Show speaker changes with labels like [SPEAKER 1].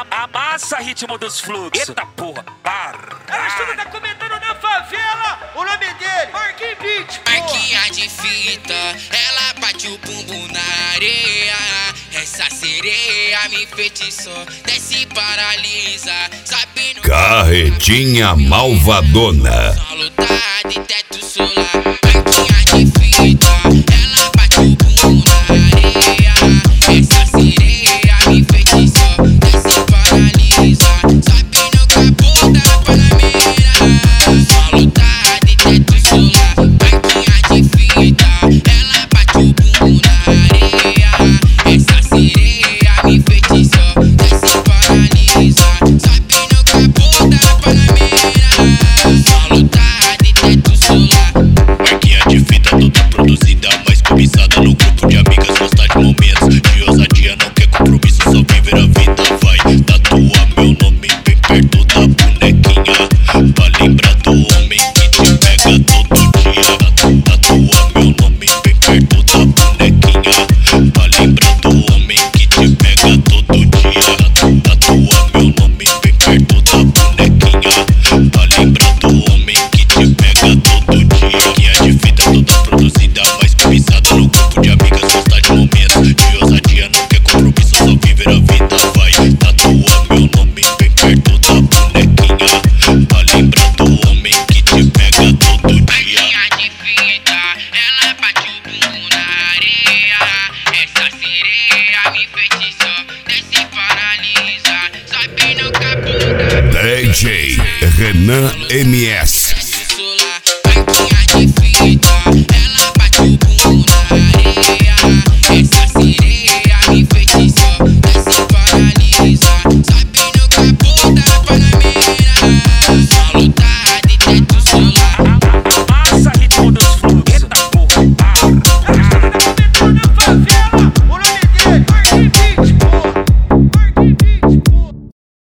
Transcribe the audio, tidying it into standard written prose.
[SPEAKER 1] Amassa ritmo dos fluxos. Eita porra, para.
[SPEAKER 2] O estudo tá comentando na favela. O nome dele, Marquinhos Beat.
[SPEAKER 3] Marquinha de fita, ela bate o bumbum na areia. Essa sereia me enfeitiçou, desce paralisa, sabe no
[SPEAKER 4] Carretinha malvadona.
[SPEAKER 3] solo tá de teto solar. Marquinha de fita, ela bate o bumbum na areia. Essa sereia me enfeitiçou, desce paralisa, sabe no capô da Panamera. Solo tá de teto solar. Marquinha de fita, ela bate o bumbum na areia. Essa sereia me enfeitiçou, desce paralisa, sabe no capô da Panamera. Solo tá de teto solar.
[SPEAKER 5] Marquinha de fita toda produzida, mais cobiçada no grupo de amigas. Gostar de momentos de ousadia, não quer compromisso, só viver a vida. Vai tatuar meu nome bem perto da bonequinha, pra lembrar do homem que te pega todo dia. Tatuar meu nome bem perto da bonequinha, pra lembrar do homem que te pega todo dia. Tatuar meu nome bem perto da bonequinha, pra lembrar do homem que te pega todo dia. Marquinha de fita toda produzida, mais cobiçada no grupo de amigas. Gostar de momentos de ousadia, não quer compromisso, só viver a vida. Vai tatuar meu nome bem perto da bonequinha, pra lembrar do homem que te pega todo dia.
[SPEAKER 3] Marquinha de fita, ela bate o bumbum na areia. Essa sereia me enfeitiçou, desce paralisa, sobe no capô da
[SPEAKER 4] DJ Renan MS.